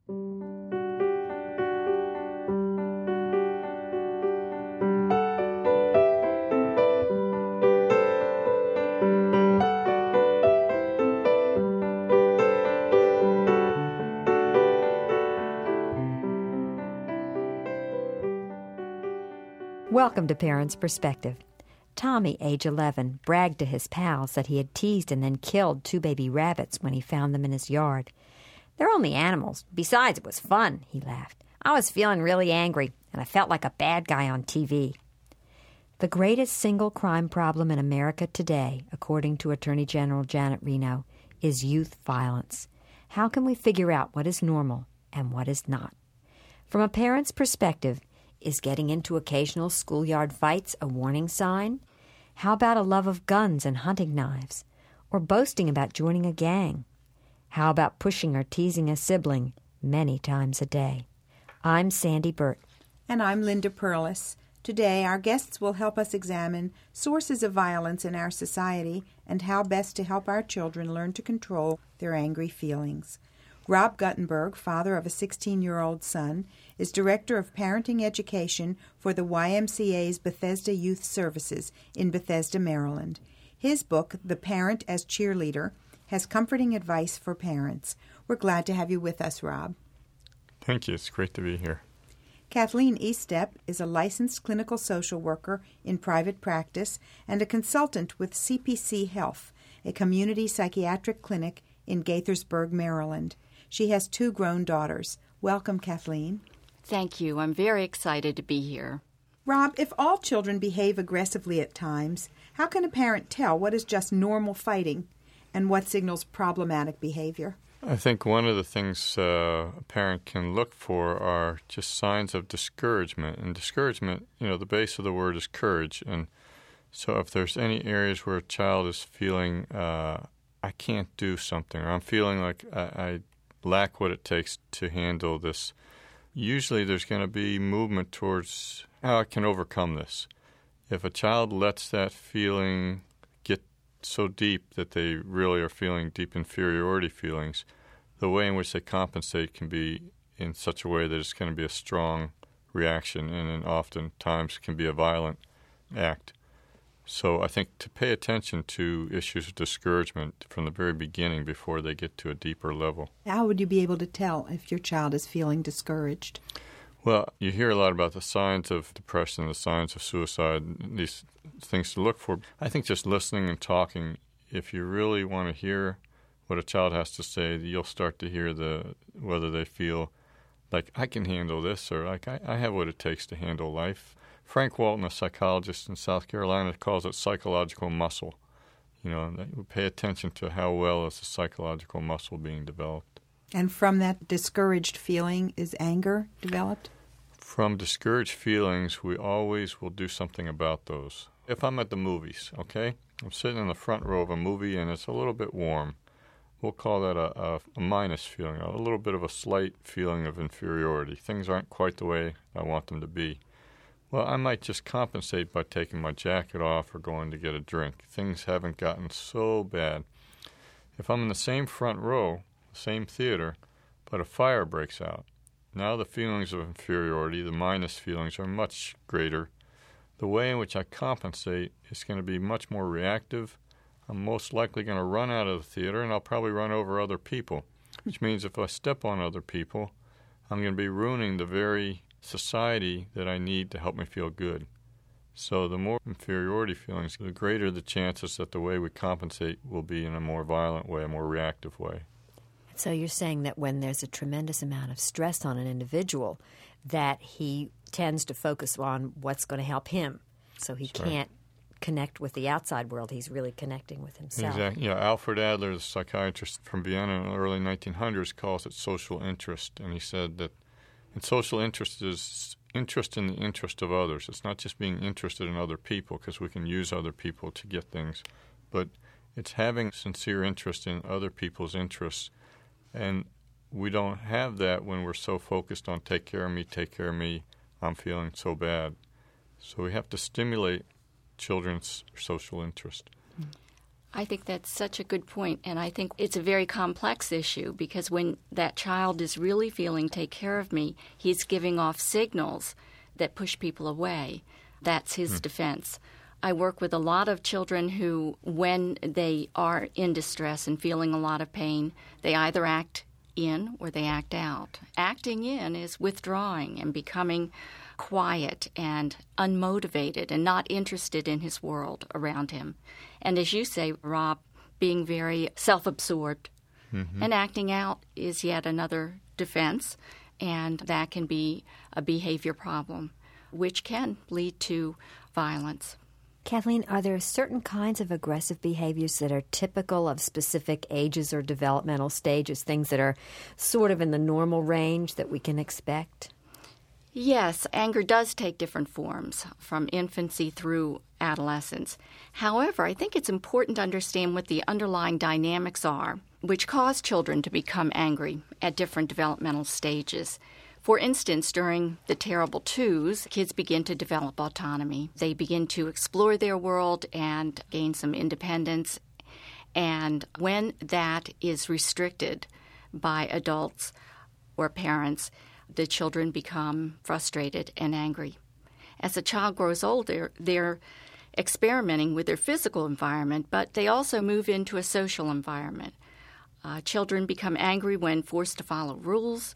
Welcome to Parents' Perspective. Tommy, age 11, bragged to his pals that he had teased and then killed 2 baby rabbits when he found them in his yard. "They're only animals. Besides, it was fun," he laughed. "I was feeling really angry, and I felt like a bad guy on TV." The greatest single crime problem in America today, according to Attorney General Janet Reno, is youth violence. How can we figure out what is normal and what is not? From a parent's perspective, is getting into occasional schoolyard fights a warning sign? How about a love of guns and hunting knives? Or boasting about joining a gang? How about pushing or teasing a sibling many times a day? I'm Sandy Burt. And I'm Linda Perlis. Today, our guests will help us examine sources of violence in our society and how best to help our children learn to control their angry feelings. Rob Guttenberg, father of a 16-year-old son, is Director of Parenting Education for the YMCA's Bethesda Youth Services in Bethesda, Maryland. His book, The Parent as Cheerleader, has comforting advice for parents. We're glad to have you with us, Rob. Thank you. It's great to be here. Kathleen Estep is a licensed clinical social worker in private practice and a consultant with CPC Health, a community psychiatric clinic in Gaithersburg, Maryland. She has 2 grown daughters. Welcome, Kathleen. Thank you. I'm very excited to be here. Rob, if all children behave aggressively at times, how can a parent tell what is just normal fighting and what signals problematic behavior? I think one of the things a parent can look for are just signs of discouragement. And discouragement, the base of the word is courage. And so if there's any areas where a child is feeling, I can't do something, or I'm feeling like I lack what it takes to handle this, usually there's going to be movement towards how I can overcome this. If a child lets that feeling get so deep that they really are feeling deep inferiority feelings, the way in which they compensate can be in such a way that it's going to be a strong reaction and then oftentimes can be a violent act. So I think to pay attention to issues of discouragement from the very beginning before they get to a deeper level. How would you be able to tell if your child is feeling discouraged? Well, you hear a lot about the signs of depression, the signs of suicide, these things to look for. I think just listening and talking, if you really want to hear what a child has to say, you'll start to hear whether they feel like, I can handle this, or like, I have what it takes to handle life. Frank Walton, a psychologist in South Carolina, calls it psychological muscle. We pay attention to how well is the psychological muscle being developed. And from that discouraged feeling, is anger developed? From discouraged feelings, we always will do something about those. If I'm at the movies, okay, I'm sitting in the front row of a movie and it's a little bit warm, we'll call that a minus feeling, a little bit of a slight feeling of inferiority. Things aren't quite the way I want them to be. Well, I might just compensate by taking my jacket off or going to get a drink. Things haven't gotten so bad. If I'm in the same front row, same theater, but a fire breaks out, now the feelings of inferiority, the minus feelings, are much greater. The way in which I compensate is going to be much more reactive. I'm most likely going to run out of the theater, and I'll probably run over other people, which means if I step on other people, I'm going to be ruining the very society that I need to help me feel good. So the more inferiority feelings, the greater the chances that the way we compensate will be in a more violent way, a more reactive way. So you're saying that when there's a tremendous amount of stress on an individual, that he tends to focus on what's going to help him. So he can't connect with the outside world. He's really connecting with himself. Exactly. Yeah, Alfred Adler, the psychiatrist from Vienna in the early 1900s, calls it social interest. And he said that social interest is interest in the interest of others. It's not just being interested in other people, because we can use other people to get things, but it's having sincere interest in other people's interests. And we don't have that when we're so focused on take care of me, I'm feeling so bad. So we have to stimulate children's social interest. I think that's such a good point, and I think it's a very complex issue because when that child is really feeling, take care of me, he's giving off signals that push people away. That's his defense. I work with a lot of children who, when they are in distress and feeling a lot of pain, they either act in or they act out. Acting in is withdrawing and becoming quiet and unmotivated and not interested in his world around him. And as you say, Rob, being very self-absorbed. And acting out is yet another defense, and that can be a behavior problem, which can lead to violence. Kathleen, are there certain kinds of aggressive behaviors that are typical of specific ages or developmental stages, things that are sort of in the normal range that we can expect? Yes, anger does take different forms from infancy through adolescence. However, I think it's important to understand what the underlying dynamics are which cause children to become angry at different developmental stages. For instance, during the terrible twos, kids begin to develop autonomy. They begin to explore their world and gain some independence. And when that is restricted by adults or parents, the children become frustrated and angry. As a child grows older, they're experimenting with their physical environment, but they also move into a social environment. Children become angry when forced to follow rules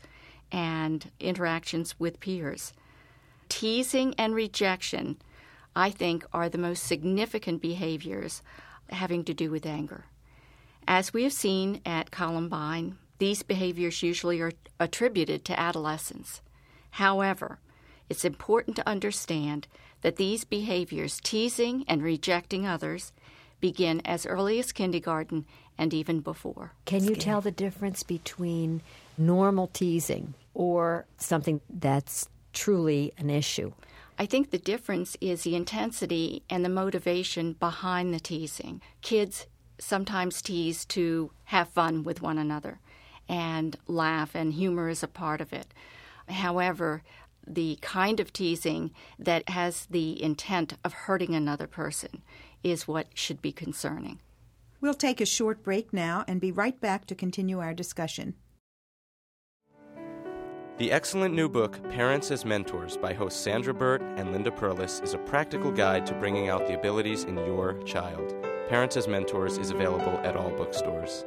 and interactions with peers. Teasing and rejection, I think, are the most significant behaviors having to do with anger. As we have seen at Columbine, these behaviors usually are attributed to adolescence. However, it's important to understand that these behaviors, teasing and rejecting others, begin as early as kindergarten and even before. Can you tell the difference between normal teasing or something that's truly an issue? I think the difference is the intensity and the motivation behind the teasing. Kids sometimes tease to have fun with one another and laugh, and humor is a part of it. However, the kind of teasing that has the intent of hurting another person is what should be concerning. We'll take a short break now and be right back to continue our discussion. The excellent new book, Parents as Mentors, by hosts Sandra Burt and Linda Perlis, is a practical guide to bringing out the abilities in your child. Parents as Mentors is available at all bookstores.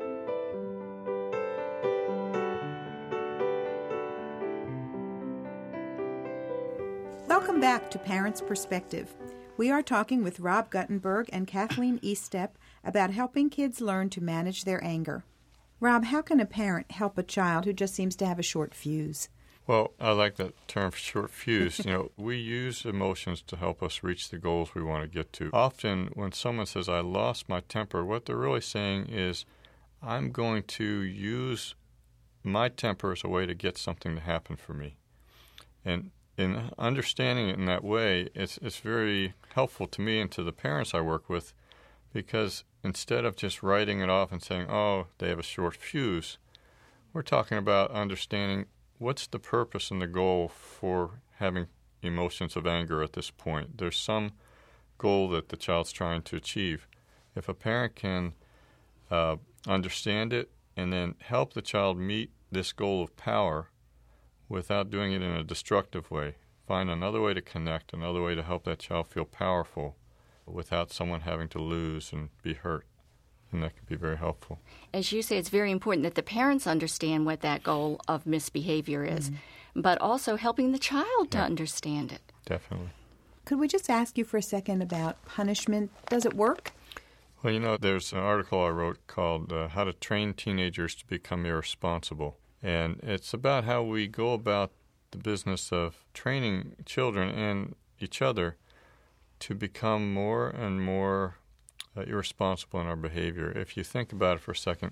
Welcome back to Parents' Perspective. We are talking with Rob Guttenberg and Kathleen Eastep about helping kids learn to manage their anger. Rob, how can a parent help a child who just seems to have a short fuse? Well, I like that term, short fuse. We use emotions to help us reach the goals we want to get to. Often when someone says, I lost my temper, what they're really saying is, I'm going to use my temper as a way to get something to happen for me. And in understanding it in that way, it's very helpful to me and to the parents I work with, because instead of just writing it off and saying, oh, they have a short fuse, we're talking about understanding what's the purpose and the goal for having emotions of anger at this point. There's some goal that the child's trying to achieve. If a parent can understand it and then help the child meet this goal of power without doing it in a destructive way, find another way to connect, another way to help that child feel powerful without someone having to lose and be hurt. And that can be very helpful. As you say, it's very important that the parents understand what that goal of misbehavior is, but also helping the child to understand it. Definitely. Could we just ask you for a second about punishment? Does it work? Well, there's an article I wrote called How to Train Teenagers to Become Irresponsible. And it's about how we go about the business of training children and each other to become more and more irresponsible in our behavior. If you think about it for a second,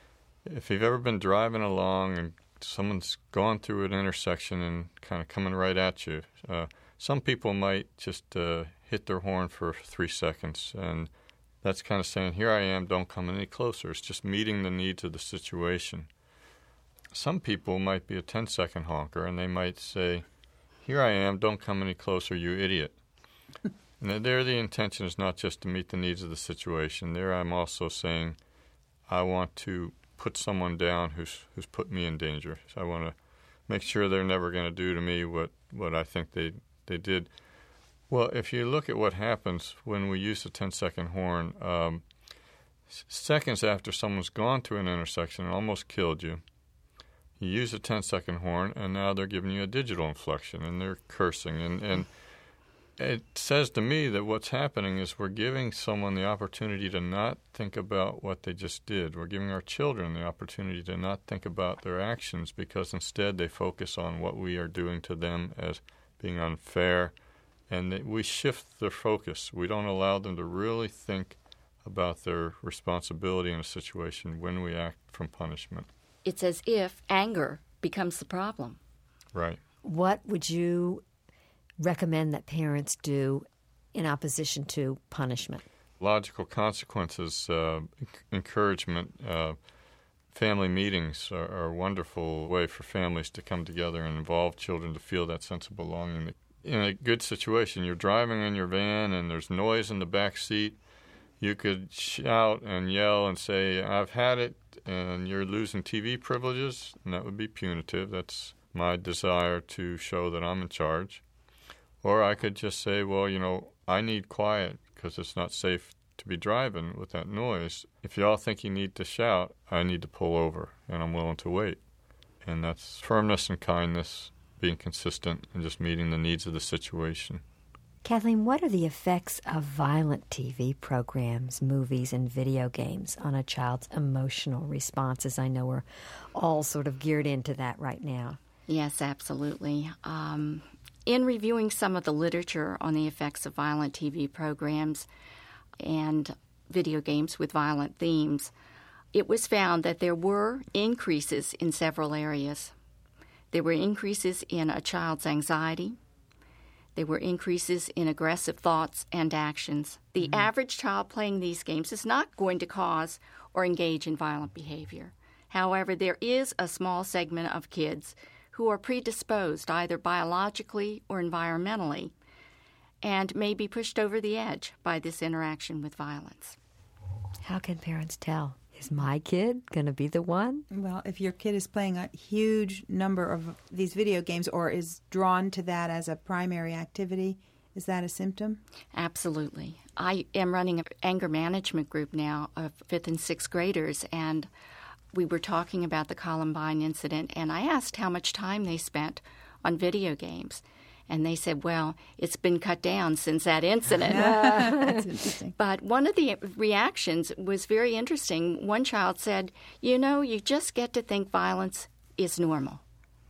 if you've ever been driving along and someone's gone through an intersection and kind of coming right at you, some people might just hit their horn for 3 seconds, and that's kind of saying, here I am, don't come any closer. It's just meeting the needs of the situation. Some people might be a 10-second honker, and they might say, here I am, don't come any closer, you idiot. And there the intention is not just to meet the needs of the situation. There I'm also saying I want to put someone down who's put me in danger. So I want to make sure they're never going to do to me what I think they did. Well, if you look at what happens when we use the 10-second horn, seconds after someone's gone to an intersection and almost killed you, you use a 10-second horn, and now they're giving you a digital inflection, and they're cursing. And it says to me that what's happening is we're giving someone the opportunity to not think about what they just did. We're giving our children the opportunity to not think about their actions because instead they focus on what we are doing to them as being unfair, and we shift their focus. We don't allow them to really think about their responsibility in a situation when we act from punishment. It's as if anger becomes the problem. Right. What would you recommend that parents do in opposition to punishment? Logical consequences, encouragement, family meetings are a wonderful way for families to come together and involve children to feel that sense of belonging. In a good situation, you're driving in your van and there's noise in the back seat. You could shout and yell and say, "I've had it," and you're losing TV privileges, and that would be punitive. That's my desire to show that I'm in charge. Or I could just say, well, I need quiet because it's not safe to be driving with that noise. If y'all think you need to shout, I need to pull over, and I'm willing to wait. And that's firmness and kindness, being consistent, and just meeting the needs of the situation. Kathleen, what are the effects of violent TV programs, movies, and video games on a child's emotional responses? I know we're all sort of geared into that right now. Yes, absolutely. In reviewing some of the literature on the effects of violent TV programs and video games with violent themes, it was found that there were increases in several areas. There were increases in a child's anxiety. There were increases in aggressive thoughts and actions. The average child playing these games is not going to cause or engage in violent behavior. However, there is a small segment of kids who are predisposed either biologically or environmentally and may be pushed over the edge by this interaction with violence. How can parents tell? Is my kid going to be the one? Well, if your kid is playing a huge number of these video games or is drawn to that as a primary activity, is that a symptom? Absolutely. I am running an anger management group now of 5th and 6th graders, and we were talking about the Columbine incident, and I asked how much time they spent on video games. And they said, well, it's been cut down since that incident. That's interesting. But one of the reactions was very interesting. One child said, you just get to think violence is normal.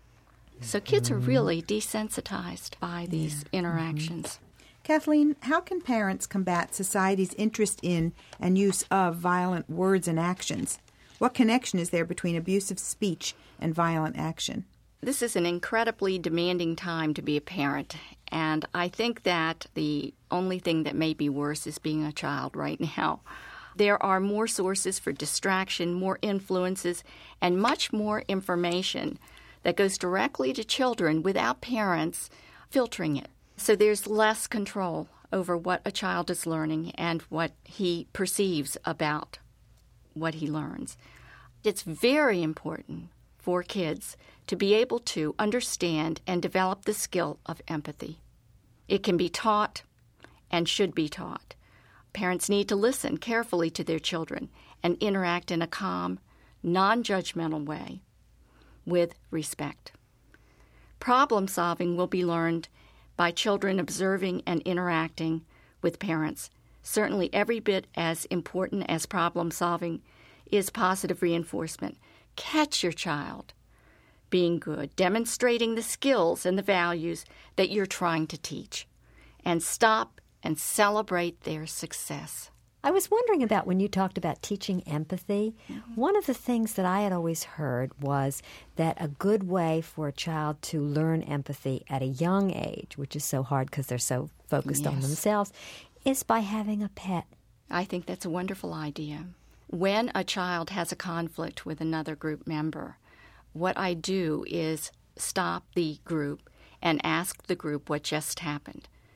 So kids are really desensitized by these interactions. Kathleen, how can parents combat society's interest in and use of violent words and actions? What connection is there between abusive speech and violent action? This is an incredibly demanding time to be a parent, and I think that the only thing that may be worse is being a child right now. There are more sources for distraction, more influences, and much more information that goes directly to children without parents filtering it. So there's less control over what a child is learning and what he perceives about what he learns. It's very important for kids to be able to understand and develop the skill of empathy. It can be taught and should be taught. Parents need to listen carefully to their children and interact in a calm, non-judgmental way with respect. Problem solving will be learned by children observing and interacting with parents. Certainly every bit as important as problem solving is positive reinforcement. Catch your child being good, demonstrating the skills and the values that you're trying to teach, and stop and celebrate their success. I was wondering about when you talked about teaching empathy. One of the things that I had always heard was that a good way for a child to learn empathy at a young age, which is so hard because they're so focused on themselves, is by having a pet. I think that's a wonderful idea. When a child has a conflict with another group member, what I do is stop the group and ask the group what just happened.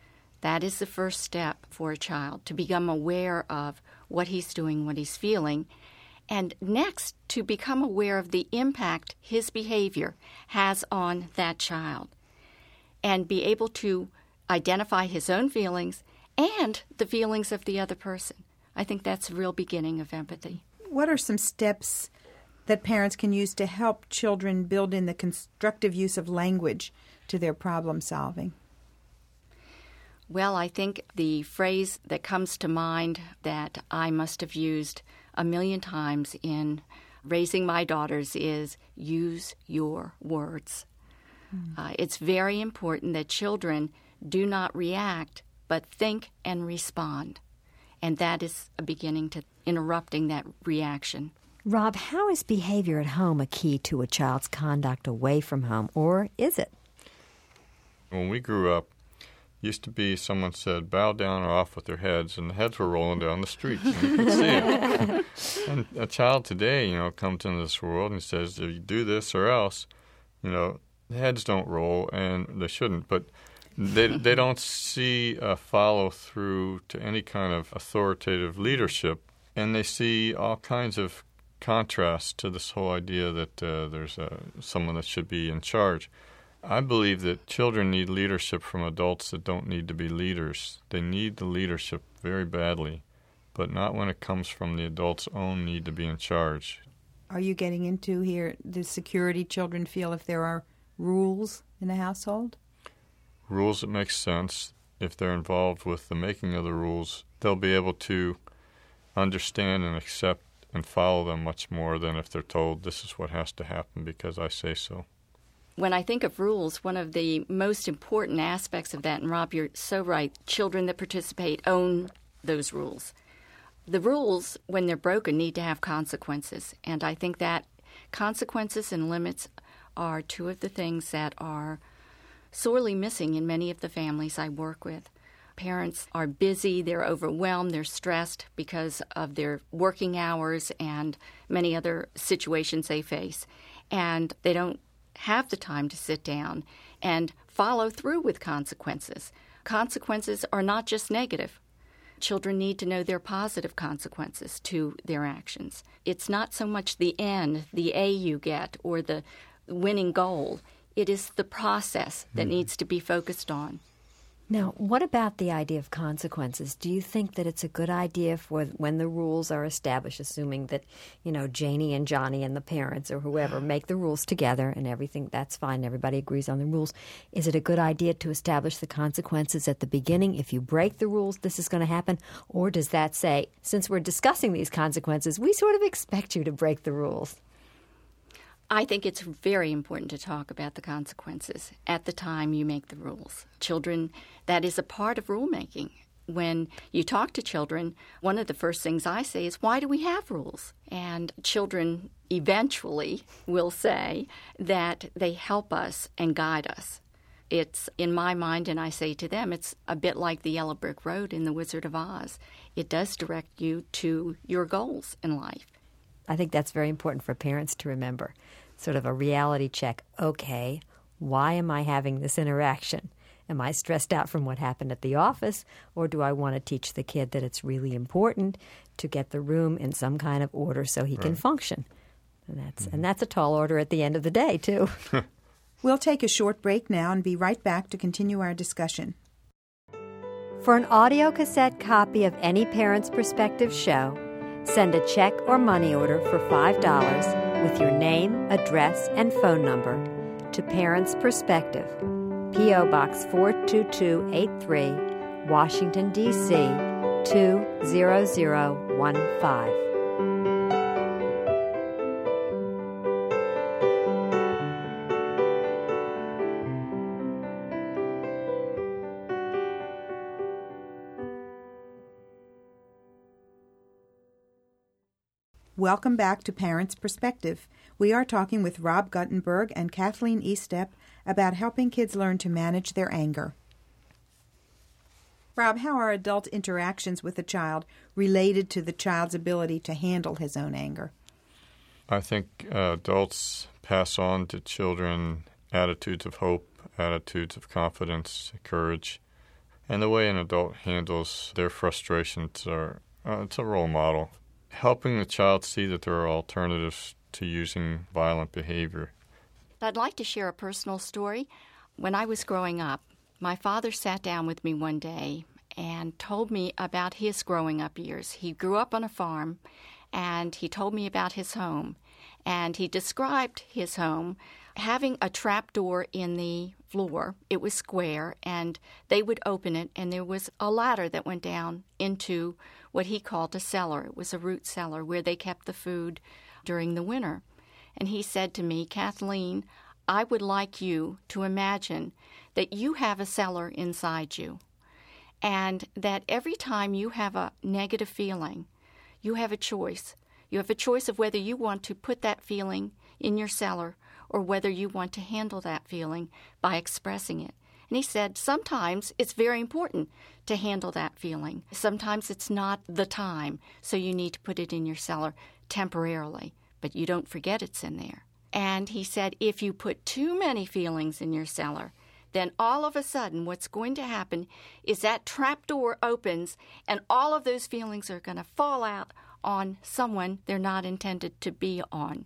That is the first step for a child, to become aware of what he's doing, what he's feeling, and next, to become aware of the impact his behavior has on that child, and be able to identify his own feelings and the feelings of the other person. I think that's a real beginning of empathy. What are some steps that parents can use to help children build in the constructive use of language to their problem solving? Well, I think the phrase that comes to mind that I must have used 1,000,000 times in raising my daughters is use your words. It's very important that children do not react, but think and respond. And that is a beginning to interrupting that reaction. Rob, how is behavior at home a key to a child's conduct away from home, or is it? When we grew up, used to be someone said, bow down or off with their heads, and the heads were rolling down the streets, and you could see it. And a child today, comes into this world and says, if you do this or else, the heads don't roll, and they shouldn't, but they don't see a follow-through to any kind of authoritative leadership, and they see all kinds of contrast to this whole idea that there's someone that should be in charge. I believe that children need leadership from adults that don't need to be leaders. They need the leadership very badly, but not when it comes from the adult's own need to be in charge. Are you getting into here the security children feel if there are rules in a household? Rules that make sense. If they're involved with the making of the rules, they'll be able to understand and accept and follow them much more than if they're told this is what has to happen because I say so. When I think of rules, one of the most important aspects of that, and Rob, you're so right, children that participate own those rules. The rules, when they're broken, need to have consequences. And I think that consequences and limits are two of the things that are sorely missing in many of the families I work with. Parents are busy, they're overwhelmed, they're stressed because of their working hours and many other situations they face. And they don't have the time to sit down and follow through with consequences. Consequences are not just negative. Children need to know their positive consequences to their actions. It's not so much the end, the A you get, or the winning goal. It is the process that needs to be focused on. Now, what about the idea of consequences? Do you think that it's a good idea for when the rules are established, assuming that, Janie and Johnny and the parents or whoever make the rules together and everything, that's fine, everybody agrees on the rules. Is it a good idea to establish the consequences at the beginning? If you break the rules, this is going to happen? Or does that say, since we're discussing these consequences, we sort of expect you to break the rules? I think it's very important to talk about the consequences at the time you make the rules. Children, that is a part of rulemaking. When you talk to children, one of the first things I say is, why do we have rules? And children eventually will say that they help us and guide us. It's, in my mind, and I say to them, it's a bit like the yellow brick road in The Wizard of Oz. It does direct you to your goals in life. I think that's very important for parents to remember. Sort of a reality check. Okay, why am I having this interaction? Am I stressed out from what happened at the office, or do I want to teach the kid that it's really important to get the room in some kind of order so he can function? And that's a tall order at the end of the day, too. We'll take a short break now and be right back to continue our discussion. For an audio cassette copy of any Parents Perspective show, send a check or money order for $5 with your name, address, and phone number to Parents Perspective, P.O. Box 42283, Washington, D.C. 20015. Welcome back to Parents Perspective. We are talking with Rob Guttenberg and Kathleen Estep about helping kids learn to manage their anger. Rob, how are adult interactions with a child related to the child's ability to handle his own anger? I think adults pass on to children attitudes of hope, attitudes of confidence, courage, And the way an adult handles their frustrations it's a role model. Helping the child see that there are alternatives to using violent behavior. I'd like to share a personal story. When I was growing up, my father sat down with me one day and told me about his growing up years. He grew up on a farm, and he told me about his home. And he described his home having a trap door in the floor. It was square, and they would open it, and there was a ladder that went down into what he called a cellar. It was a root cellar where they kept the food during the winter. And he said to me, "Kathleen, I would like you to imagine that you have a cellar inside you, and that every time you have a negative feeling, you have a choice. You have a choice of whether you want to put that feeling in your cellar or whether you want to handle that feeling by expressing it." And he said, sometimes it's very important to handle that feeling. Sometimes it's not the time, so you need to put it in your cellar temporarily, but you don't forget it's in there. And he said, if you put too many feelings in your cellar, then all of a sudden what's going to happen is that trap door opens and all of those feelings are going to fall out on someone they're not intended to be on.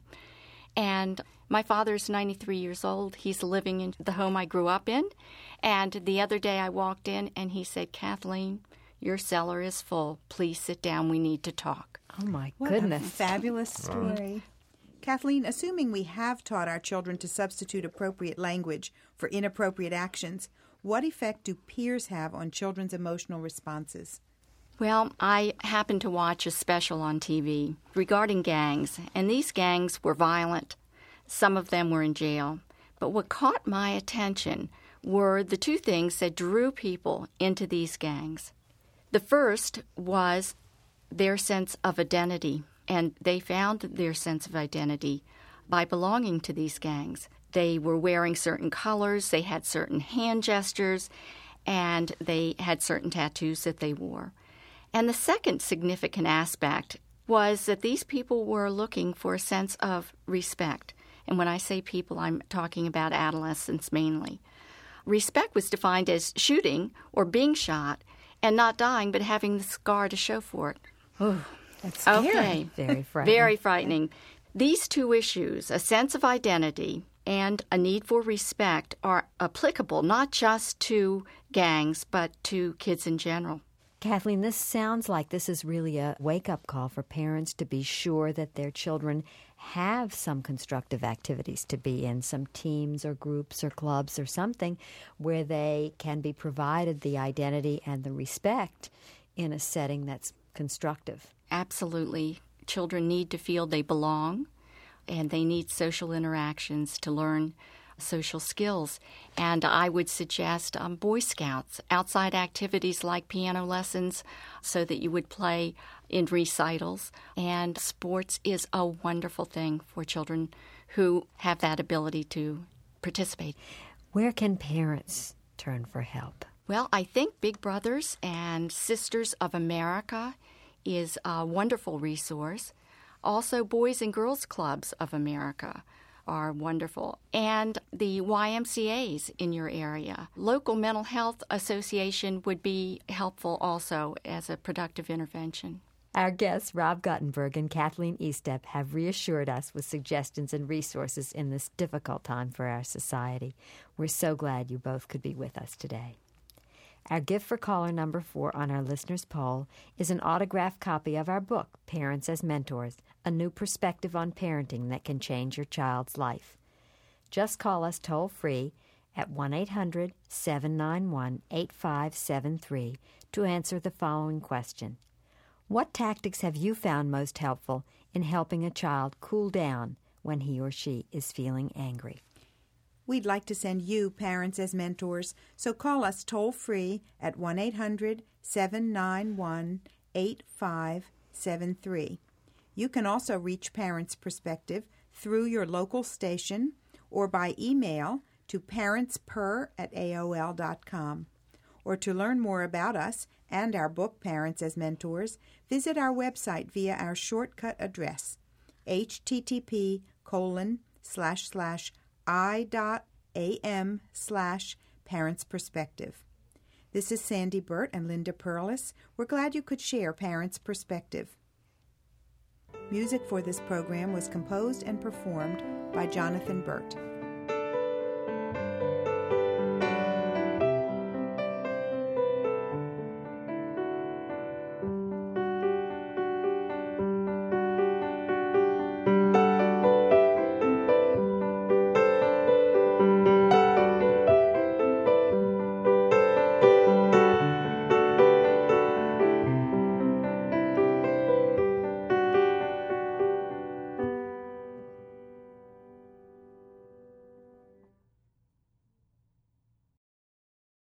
And my father's 93 years old. He's living in the home I grew up in. And the other day I walked in and he said, "Kathleen, your cellar is full. Please sit down. We need to talk." Oh, my What goodness. a fabulous story. Kathleen, assuming we have taught our children to substitute appropriate language for inappropriate actions, what effect do peers have on children's emotional responses? Well, I happened to watch a special on TV regarding gangs, and these gangs were violent. Some of them were in jail. But what caught my attention were the two things that drew people into these gangs. The first was their sense of identity, and they found their sense of identity by belonging to these gangs. They were wearing certain colors, they had certain hand gestures, and they had certain tattoos that they wore. And the second significant aspect was that these people were looking for a sense of respect. And when I say people, I'm talking about adolescents mainly. Respect was defined as shooting or being shot and not dying, but having the scar to show for it. Oh, that's scary. Okay. Very frightening. Very frightening. These two issues, a sense of identity and a need for respect, are applicable not just to gangs, but to kids in general. Kathleen, this sounds like this is really a wake-up call for parents to be sure that their children have some constructive activities to be in, some teams or groups or clubs or something where they can be provided the identity and the respect in a setting that's constructive. Absolutely. Children need to feel they belong, and they need social interactions to learn social skills. And I would suggest Boy Scouts, outside activities like piano lessons so that you would play in recitals. And sports is a wonderful thing for children who have that ability to participate. Where can parents turn for help? Well, I think Big Brothers and Sisters of America is a wonderful resource. Also, Boys and Girls Clubs of America are wonderful, and the YMCAs in your area. Local mental health association would be helpful also as a productive intervention. Our guests, Rob Guttenberg and Kathleen Estep, have reassured us with suggestions and resources in this difficult time for our society. We're so glad you both could be with us today. Our gift for caller number 4 on our listeners' poll is an autographed copy of our book, Parents as Mentors, a new perspective on parenting that can change your child's life. Just call us toll-free at 1-800-791-8573 to answer the following question. What tactics have you found most helpful in helping a child cool down when he or she is feeling angry? We'd like to send you Parents as Mentors, so call us toll-free at 1-800-791-8573. You can also reach Parents Perspective through your local station or by email to parentspur@aol.com. Or to learn more about us and our book, Parents as Mentors, visit our website via our shortcut address, http://i.am/parentsperspective. This is Sandy Burt and Linda Perlis. We're glad you could share Parents' Perspective. Music for this program was composed and performed by Jonathan Burt.